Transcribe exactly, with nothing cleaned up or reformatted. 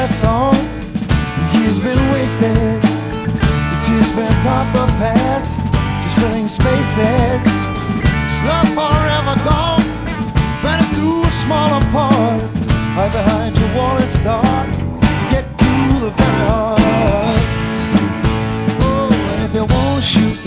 their song. Years been wasted, the tears spent on the past, just filling spaces. Just love forever gone, but it's too small a part.